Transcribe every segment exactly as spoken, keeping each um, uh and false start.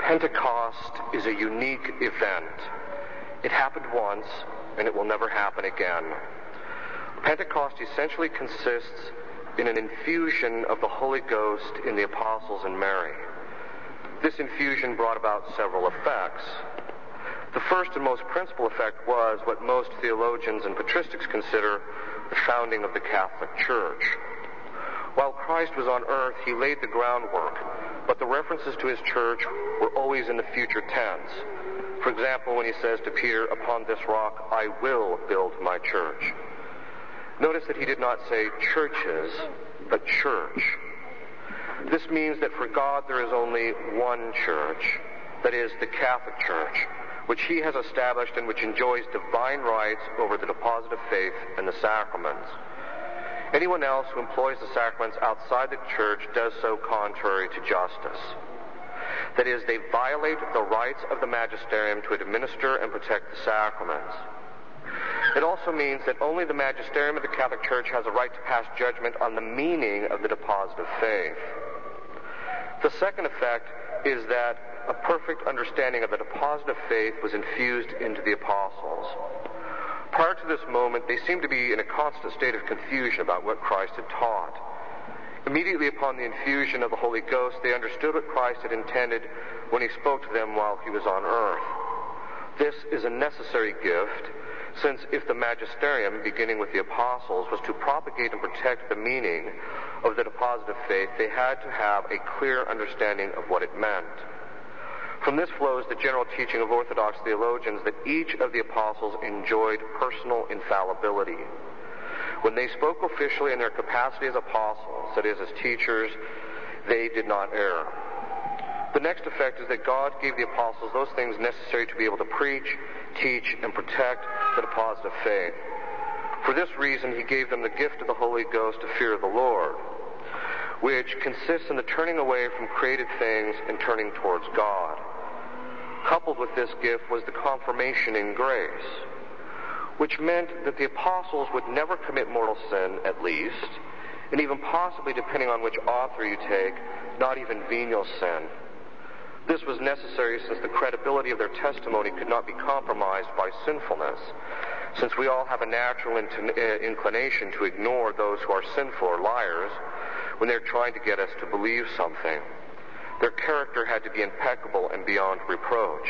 Pentecost is a unique event. It happened once, and it will never happen again. Pentecost essentially consists in an infusion of the Holy Ghost in the apostles and Mary. This infusion brought about several effects. The first and most principal effect was what most theologians and patristics consider the founding of the Catholic Church. While Christ was on earth, he laid the groundwork, but the references to his church were always in the future tense. For example, when he says to Peter, "Upon this rock I will build my church." Notice that he did not say churches, but church. This means that for God there is only one church, that is, the Catholic Church, which he has established and which enjoys divine rights over the deposit of faith and the sacraments. Anyone else who employs the sacraments outside the church does so contrary to justice. That is, they violate the rights of the magisterium to administer and protect the sacraments. It also means that only the magisterium of the Catholic Church has a right to pass judgment on the meaning of the deposit of faith. The second effect is that a perfect understanding of the deposit of faith was infused into the apostles. Prior to this moment, they seemed to be in a constant state of confusion about what Christ had taught. Immediately upon the infusion of the Holy Ghost, they understood what Christ had intended when he spoke to them while he was on earth. This is a necessary gift, since if the magisterium, beginning with the apostles, was to propagate and protect the meaning of the deposit of faith, they had to have a clear understanding of what it meant. From this flows the general teaching of Orthodox theologians that each of the apostles enjoyed personal infallibility. When they spoke officially in their capacity as apostles, that is, as teachers, they did not err. The next effect is that God gave the apostles those things necessary to be able to preach, teach, and protect the deposit of faith. For this reason, he gave them the gift of the Holy Ghost to fear the Lord, which consists in the turning away from created things and turning towards God. Coupled with this gift was the confirmation in grace, which meant that the apostles would never commit mortal sin, at least, and even possibly, depending on which author you take, not even venial sin. This was necessary since the credibility of their testimony could not be compromised by sinfulness, since we all have a natural inclination to ignore those who are sinful or liars when they're trying to get us to believe something. Their character had to be impeccable and beyond reproach.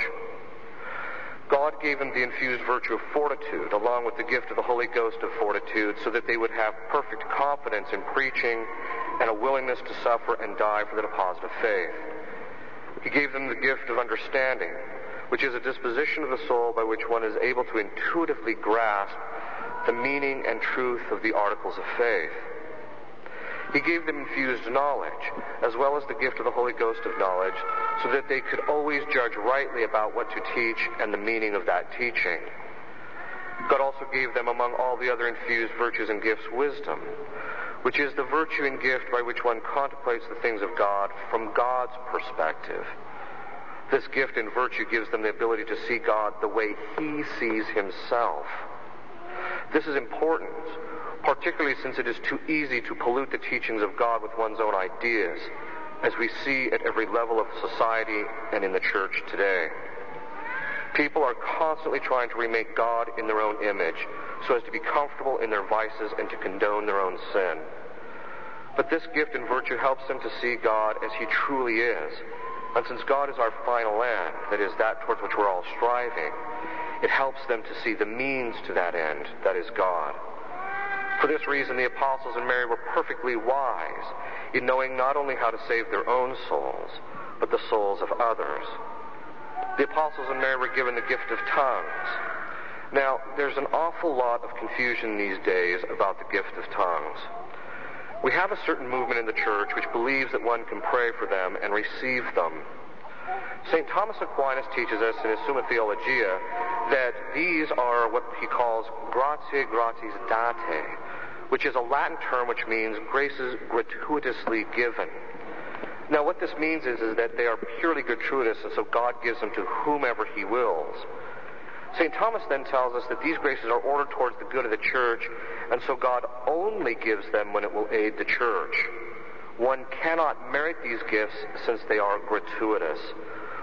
God gave them the infused virtue of fortitude, along with the gift of the Holy Ghost of fortitude, so that they would have perfect confidence in preaching and a willingness to suffer and die for the deposit of faith. He gave them the gift of understanding, which is a disposition of the soul by which one is able to intuitively grasp the meaning and truth of the articles of faith. He gave them infused knowledge, as well as the gift of the Holy Ghost of knowledge, so that they could always judge rightly about what to teach and the meaning of that teaching. God also gave them, among all the other infused virtues and gifts, wisdom, which is the virtue and gift by which one contemplates the things of God from God's perspective. This gift and virtue gives them the ability to see God the way he sees himself. This is important, particularly since it is too easy to pollute the teachings of God with one's own ideas, as we see at every level of society and in the church today. People are constantly trying to remake God in their own image, so as to be comfortable in their vices and to condone their own sin. But this gift and virtue helps them to see God as he truly is. And since God is our final end, that is, that towards which we're all striving, it helps them to see the means to that end, that is God. For this reason, the apostles and Mary were perfectly wise in knowing not only how to save their own souls, but the souls of others. The apostles and Mary were given the gift of tongues. Now, there's an awful lot of confusion these days about the gift of tongues. We have a certain movement in the church which believes that one can pray for them and receive them. Saint Thomas Aquinas teaches us in his Summa Theologia that these are what he calls gratiae gratis date, which is a Latin term which means graces gratuitously given. Now what this means is, is that they are purely gratuitous, and so God gives them to whomever he wills. Saint Thomas then tells us that these graces are ordered towards the good of the church, and so God only gives them when it will aid the church. One cannot merit these gifts since they are gratuitous.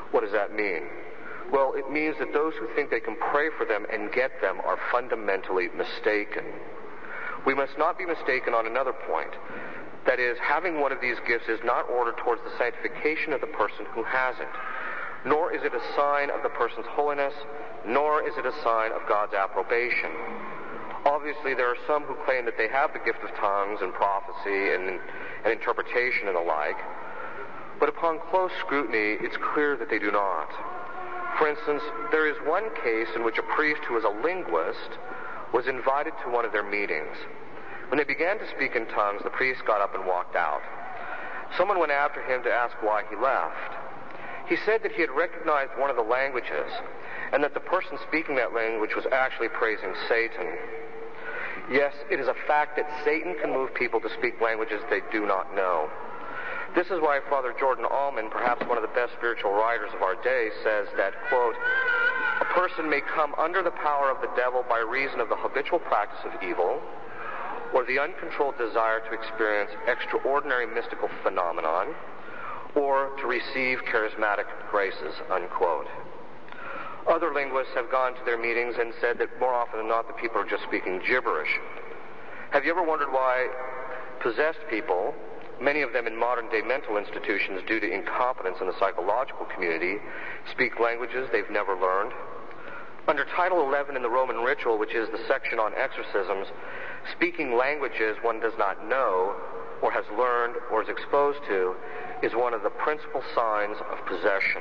What does that mean? Well, it means that those who think they can pray for them and get them are fundamentally mistaken. We must not be mistaken on another point. That is, having one of these gifts is not ordered towards the sanctification of the person who has it, nor is it a sign of the person's holiness, nor is it a sign of God's approbation. Obviously, there are some who claim that they have the gift of tongues and prophecy and, and interpretation and the like, but upon close scrutiny, it's clear that they do not. For instance, there is one case in which a priest who was a linguist was invited to one of their meetings. When they began to speak in tongues, the priest got up and walked out. Someone went after him to ask why he left. He said that he had recognized one of the languages, and that the person speaking that language was actually praising Satan. Yes, it is a fact that Satan can move people to speak languages they do not know. This is why Father Jordan Allman, perhaps one of the best spiritual writers of our day, says that, quote, a person may come under the power of the devil by reason of the habitual practice of evil, or the uncontrolled desire to experience extraordinary mystical phenomenon, or to receive charismatic graces, unquote. Other linguists have gone to their meetings and said that more often than not the people are just speaking gibberish. Have you ever wondered why possessed people, many of them in modern-day mental institutions due to incompetence in the psychological community, speak languages they've never learned? Under Title eleven in the Roman Ritual, which is the section on exorcisms, speaking languages one does not know or has learned or is exposed to is one of the principal signs of possession.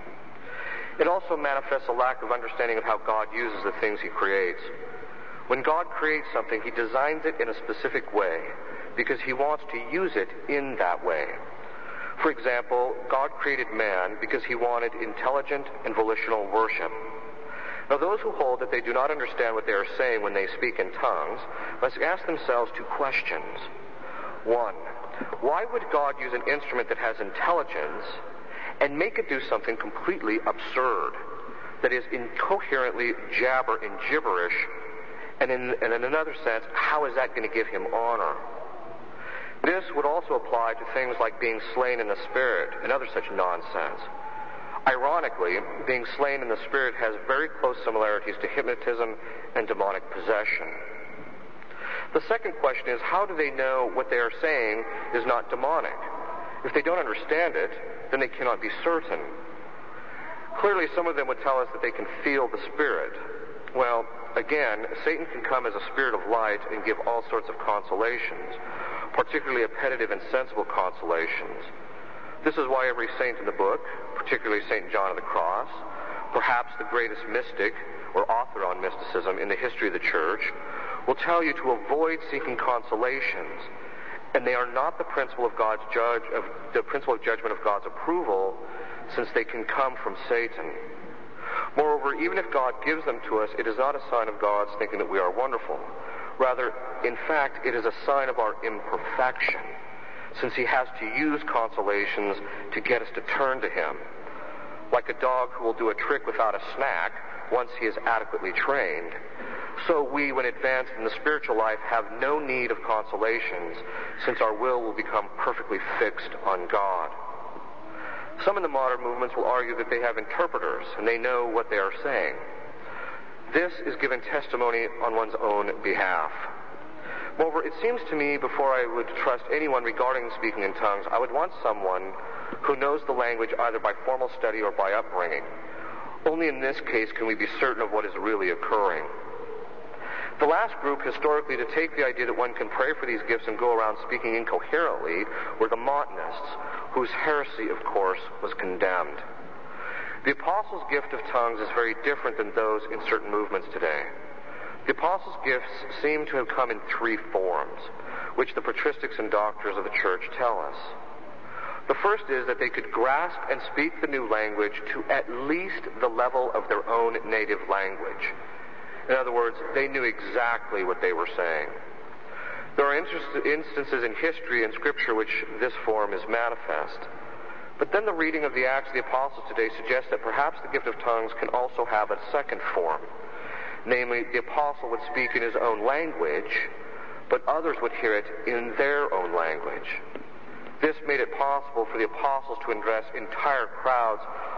It also manifests a lack of understanding of how God uses the things he creates. When God creates something, he designs it in a specific way because he wants to use it in that way. For example, God created man because he wanted intelligent and volitional worship. Now, those who hold that they do not understand what they are saying when they speak in tongues must ask themselves two questions. One, why would God use an instrument that has intelligence and make it do something completely absurd, that is, incoherently jabber in gibberish, and in, and in another sense, how is that going to give him honor? This would also apply to things like being slain in the Spirit and other such nonsense. Ironically, being slain in the Spirit has very close similarities to hypnotism and demonic possession. The second question is, how do they know what they are saying is not demonic? If they don't understand it, then they cannot be certain. Clearly, some of them would tell us that they can feel the Spirit. Well, again, Satan can come as a spirit of light and give all sorts of consolations, particularly appetitive and sensible consolations. This is why every saint in the book, particularly Saint John of the Cross, perhaps the greatest mystic or author on mysticism in the history of the Church, will tell you to avoid seeking consolations, and they are not the principle of God's judge of the principle of judgment of God's approval, since they can come from Satan. Moreover, even if God gives them to us, it is not a sign of God's thinking that we are wonderful. Rather, in fact, it is a sign of our imperfection, since he has to use consolations to get us to turn to him. Like a dog who will do a trick without a snack once he is adequately trained, so we, when advanced in the spiritual life, have no need of consolations, since our will will become perfectly fixed on God. Some in the modern movements will argue that they have interpreters and they know what they are saying. This is giving testimony on one's own behalf. Moreover, it seems to me, before I would trust anyone regarding speaking in tongues, I would want someone who knows the language either by formal study or by upbringing. Only in this case can we be certain of what is really occurring. The last group, historically, to take the idea that one can pray for these gifts and go around speaking incoherently, were the Montanists, whose heresy, of course, was condemned. The Apostles' gift of tongues is very different than those in certain movements today. The Apostles' gifts seem to have come in three forms, which the patristics and doctors of the Church tell us. The first is that they could grasp and speak the new language to at least the level of their own native language. In other words, they knew exactly what they were saying. There are instances in history and Scripture which this form is manifest. But then the reading of the Acts of the Apostles today suggests that perhaps the gift of tongues can also have a second form. Namely, the apostle would speak in his own language, but others would hear it in their own language. This made it possible for the apostles to address entire crowds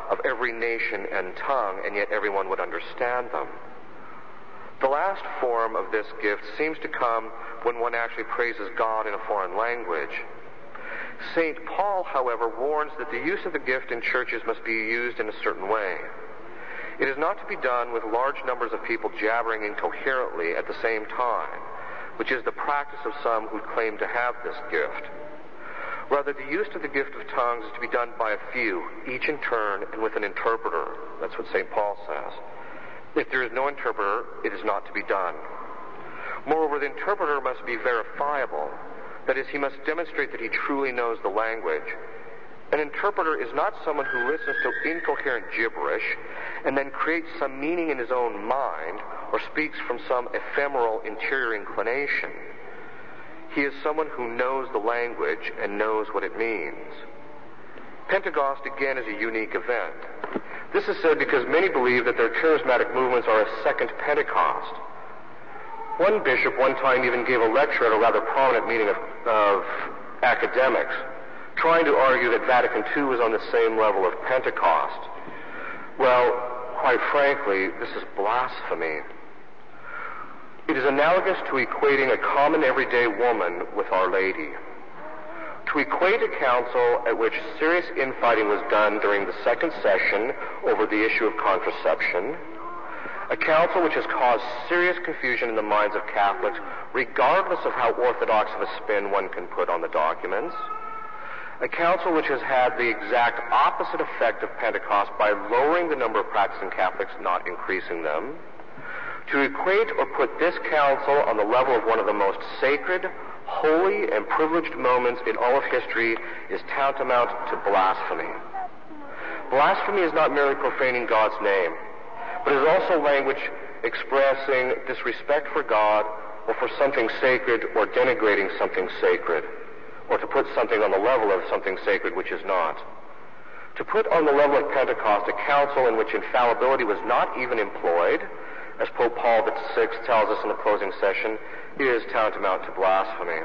of every nation and tongue, and yet everyone would understand them. The last form of this gift seems to come when one actually praises God in a foreign language. Saint Paul, however, warns that the use of the gift in churches must be used in a certain way. It is not to be done with large numbers of people jabbering incoherently at the same time, which is the practice of some who claim to have this gift. Rather, the use of the gift of tongues is to be done by a few, each in turn and with an interpreter. That's what Saint Paul says. If there is no interpreter, it is not to be done. Moreover, the interpreter must be verifiable. That is, he must demonstrate that he truly knows the language. An interpreter is not someone who listens to incoherent gibberish and then creates some meaning in his own mind or speaks from some ephemeral interior inclination. He is someone who knows the language and knows what it means. Pentecost, again, is a unique event. This is said because many believe that their charismatic movements are a second Pentecost. One bishop one time even gave a lecture at a rather prominent meeting of, of academics, trying to argue that Vatican Two was on the same level of Pentecost. Well, quite frankly, this is blasphemy. It is analogous to equating a common everyday woman with Our Lady. To equate a council at which serious infighting was done during the second session over the issue of contraception, a council which has caused serious confusion in the minds of Catholics, regardless of how orthodox of a spin one can put on the documents, a council which has had the exact opposite effect of Pentecost by lowering the number of practicing Catholics, not increasing them. To equate or put this council on the level of one of the most sacred, holy, and privileged moments in all of history is tantamount to blasphemy. Blasphemy is not merely profaning God's name, but is also language expressing disrespect for God or for something sacred or denigrating something sacred, or to put something on the level of something sacred which is not. To put on the level of Pentecost a council in which infallibility was not even employed, as Pope Paul the Sixth tells us in the closing session, is tantamount to blasphemy.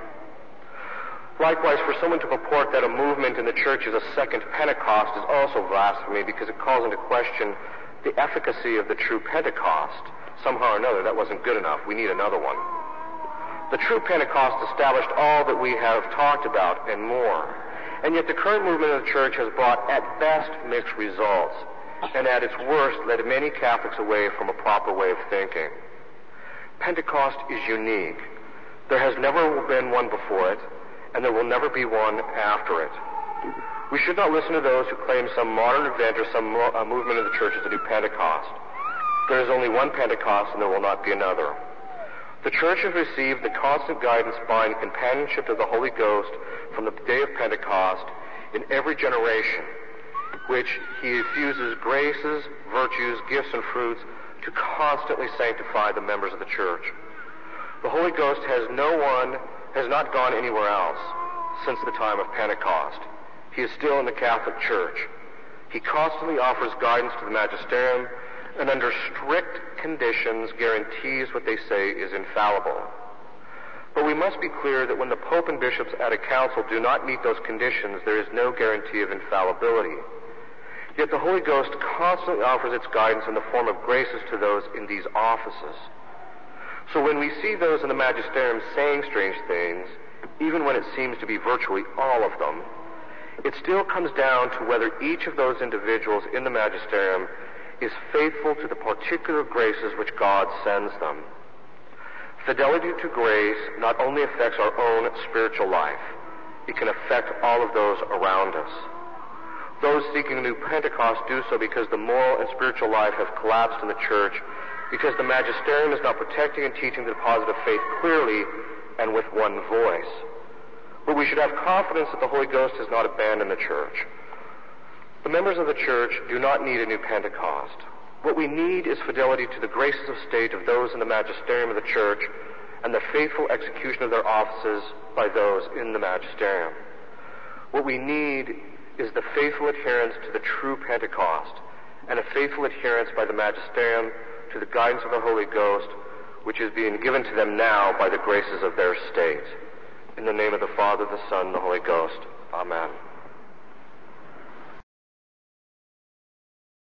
Likewise, for someone to purport that a movement in the church is a second Pentecost is also blasphemy because it calls into question the efficacy of the true Pentecost. Somehow or another, that wasn't good enough. We need another one. The true Pentecost established all that we have talked about and more. And yet the current movement of the church has brought at best mixed results, and at its worst led many Catholics away from a proper way of thinking. Pentecost is unique. There has never been one before it, and there will never be one after it. We should not listen to those who claim some modern event or some mo- uh, movement of the church is a new Pentecost. There is only one Pentecost, and there will not be another. The church has received the constant guidance by and companionship of the Holy Ghost from the day of Pentecost in every generation, which he infuses graces, virtues, gifts, and fruits to constantly sanctify the members of the church. The Holy Ghost has no one, has not gone anywhere else since the time of Pentecost. He is still in the Catholic Church. He constantly offers guidance to the magisterium and under strict conditions guarantees what they say is infallible. But we must be clear that when the Pope and bishops at a council do not meet those conditions, there is no guarantee of infallibility. Yet the Holy Ghost constantly offers its guidance in the form of graces to those in these offices. So when we see those in the magisterium saying strange things, even when it seems to be virtually all of them, it still comes down to whether each of those individuals in the magisterium is faithful to the particular graces which God sends them. Fidelity to grace not only affects our own spiritual life, it can affect all of those around us. Those seeking a new Pentecost do so because the moral and spiritual life have collapsed in the church, because the magisterium is not protecting and teaching the deposit of faith clearly and with one voice. But we should have confidence that the Holy Ghost has not abandoned the church. The members of the church do not need a new Pentecost. What we need is fidelity to the graces of state of those in the magisterium of the church and the faithful execution of their offices by those in the magisterium. What we need is the faithful adherence to the true Pentecost and a faithful adherence by the magisterium to the guidance of the Holy Ghost, which is being given to them now by the graces of their state. In the name of the Father, the Son, and the Holy Ghost. Amen.